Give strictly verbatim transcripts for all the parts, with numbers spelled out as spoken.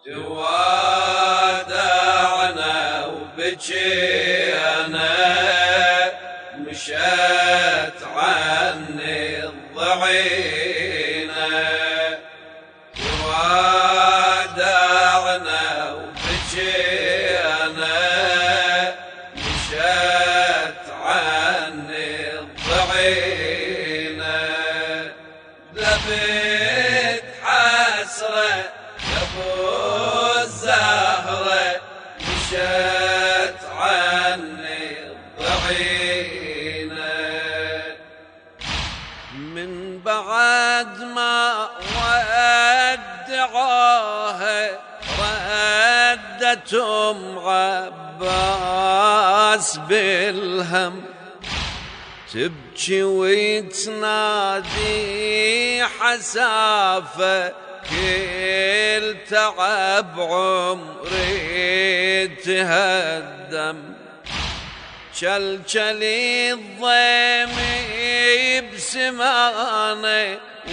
توادعنا وبجينا مشت عني الضعينة. توادعنا وبجينا مشت عني الضعينة. ذبت حسرة يا ابو الزهرة مشت عني الضعينة. من بعد ما ودعوها ردت ام عباس بالهم تبكي وتنادي حسافة كل تعب عمري تهدم. شلشلي الضيم بسمانه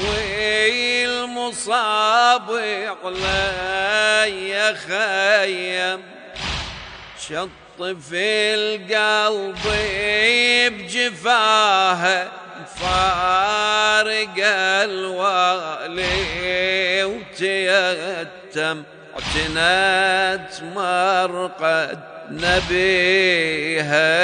والمصاب علي خيم. شط في القلب بجفاها فارق الوالي وتيتم. اعتنت مرقد نبيها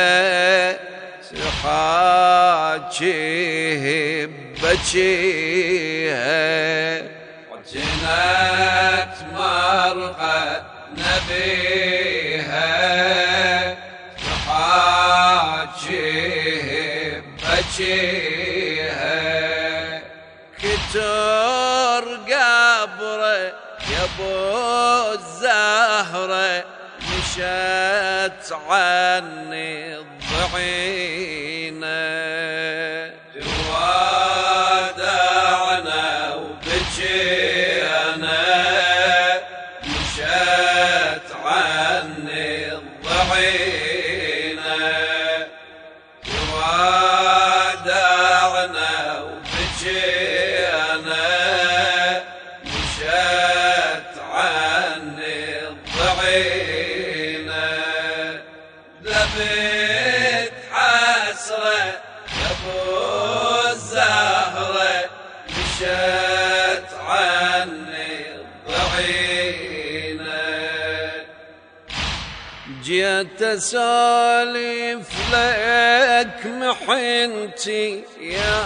تحاجيه بجيها. اعتنت مرقد نبيها تحاجيه بجيها. كتر قبره يا ابو الزهره مشت عني الضعينة. توادعنا وبجينا مشت عني الضعينة. توادعنا وبجينا مشت عني الضعينة. ذبت حسرة يا ابو الزهرة مشت عني الضعينة. جيت اسولف لك محنتي يا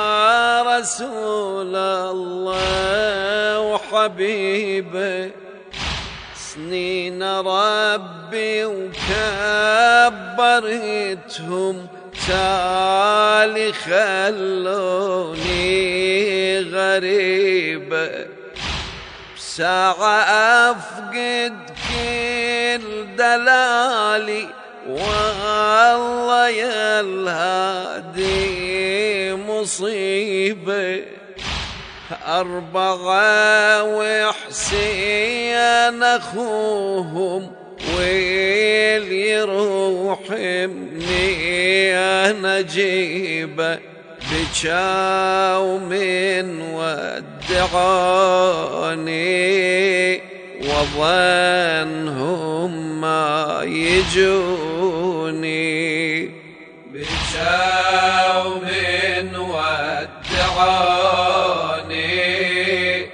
رسول الله وحبيبي. سنين ربي وكبرتهم تالي خلوني غريبة. بساعة أفقد كل دلالي والله يا الهادي مصيبة. أربعة وحسين أخوهم واللي يروح مني أنا جيبه. بجاو من ودعوني وظنهم ما يجوني. بجاو من ودعوني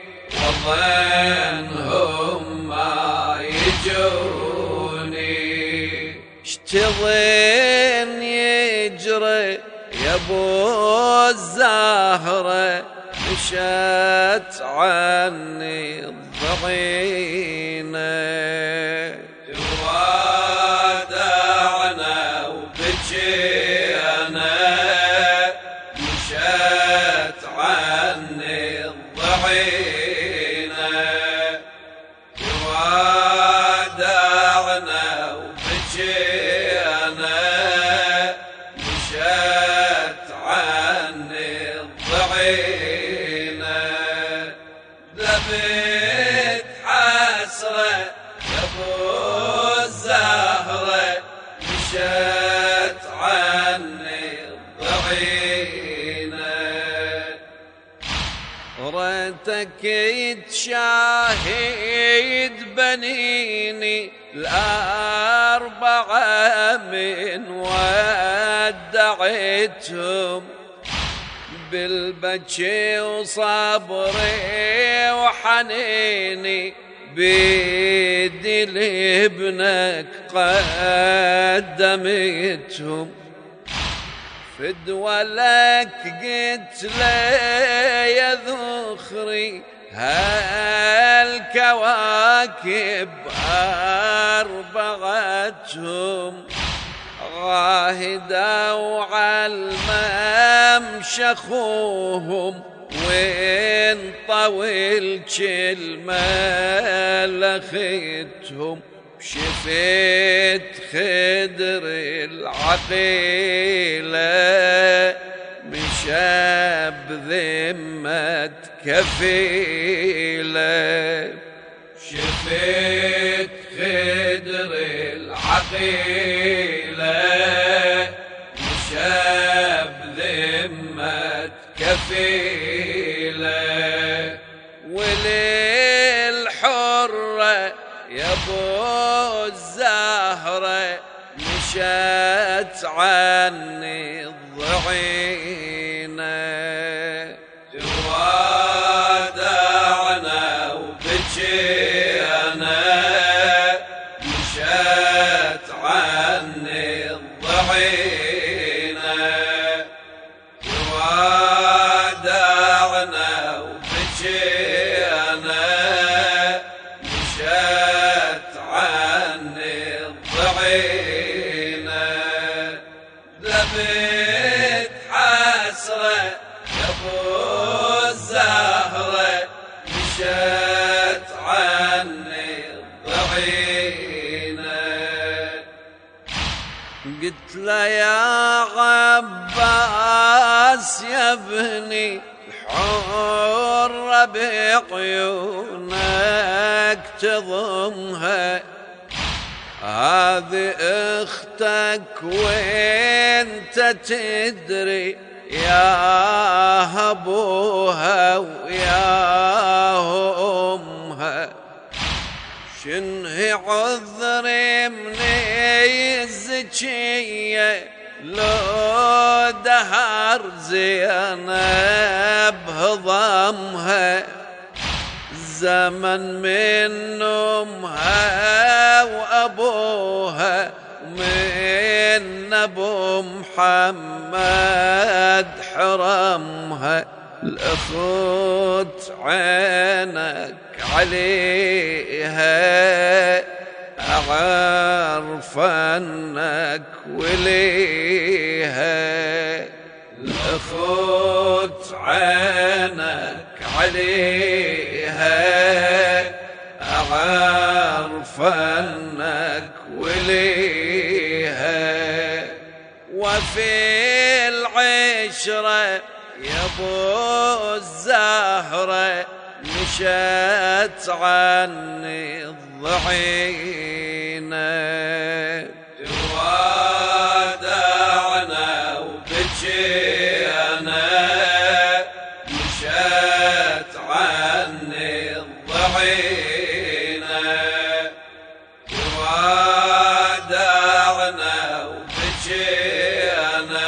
وظنهم ما يجوني. اشتظن يجري يا ابو الزهرة مشت عني الضعينة. توادعنا وبجينا مشت عني الضعينة. توادعنا وبجينا مشت عني الضعينة. ذبت حسرة يا ابو الزهرة مشت عني الضعينة. ريت وابنك يتشاهد بنيني الأربعة من ودعتهم بالبكي وصبري وحنيني بيدي لابنك قدمتهم فدوى لك قلت لي يا ذخري هالكواكب أربعتهم غاهدا وعلمم شخوهم وين طول كلمة لختهم شفيت خدر العقيلة مشى بذمة كفيلة شفيت خدر العقيلة مشى بذمة كفيلة وللحرة يا ابو الزهرة مشت عني الضعينة توادعنا وبجينا مشت عني الضعينة توادعنا وبجينا مشت عني الضعينة ذبت حسرة يا ابو الزهرة مشت عني الضعينة قلت له يا عباس يا ابني الحرة بعيونك تضمها هذه اختك وانت تدري يا ابوها ويا امها شنه عذري من الزكية لو دهر زينب هضمها زمن من امها وابوها من ابو محمد حرمها الاخوت عينك عليها اعرف انك وليها الاخوت عينك عليها اعرف انك وليها وفي العشرة يا ابو الزهرة مشت عني الضعينة توادعنا وبجينا مشت عني الضعينة توادعنا وبجينا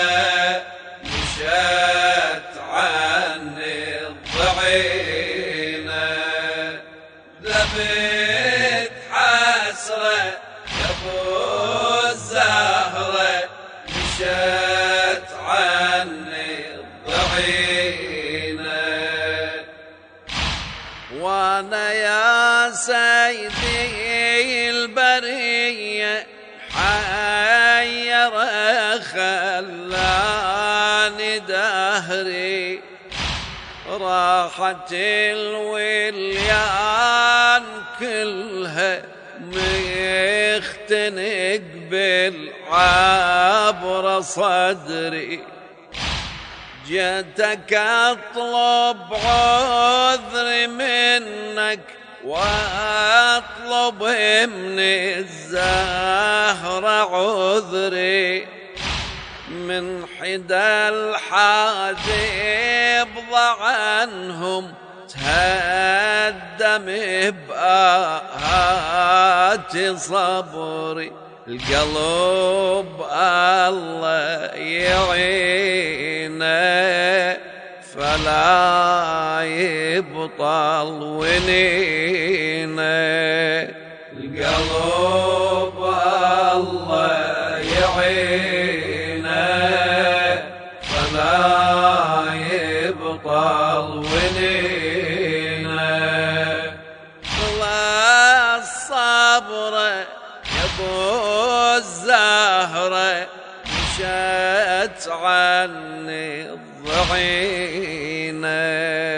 مشت عني الضعينة ذبت حسرة يا ابو الزهرة مشت عني الضعينة وانا يا سيدي البرية حير خلاني دهري راحت الوليان كلها مختنق بالعبر صدري جيتك اطلب عذري منك واطلب من الزهرة عذري من حدا الحاذب ضع عنهم تهدم بآهات صبري، القلب الله يعينه فلا يبطل ونينه، القلب الله يعينه فلا يبطل ونينه. الله الصبر يا ابو الزهره مشت عني الضعينه،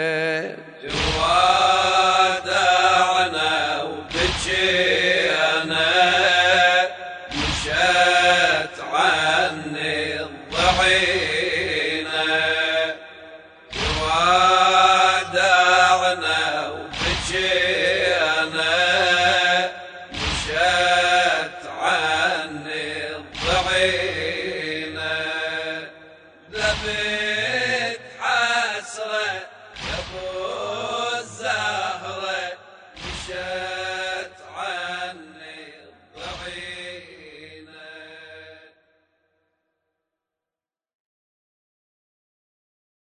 توادعنا وبجينا مشت عني الضعينه، توادعنا وبجينا مشت عني الضعينه، ذبت حسره يا ابو الزهره مشت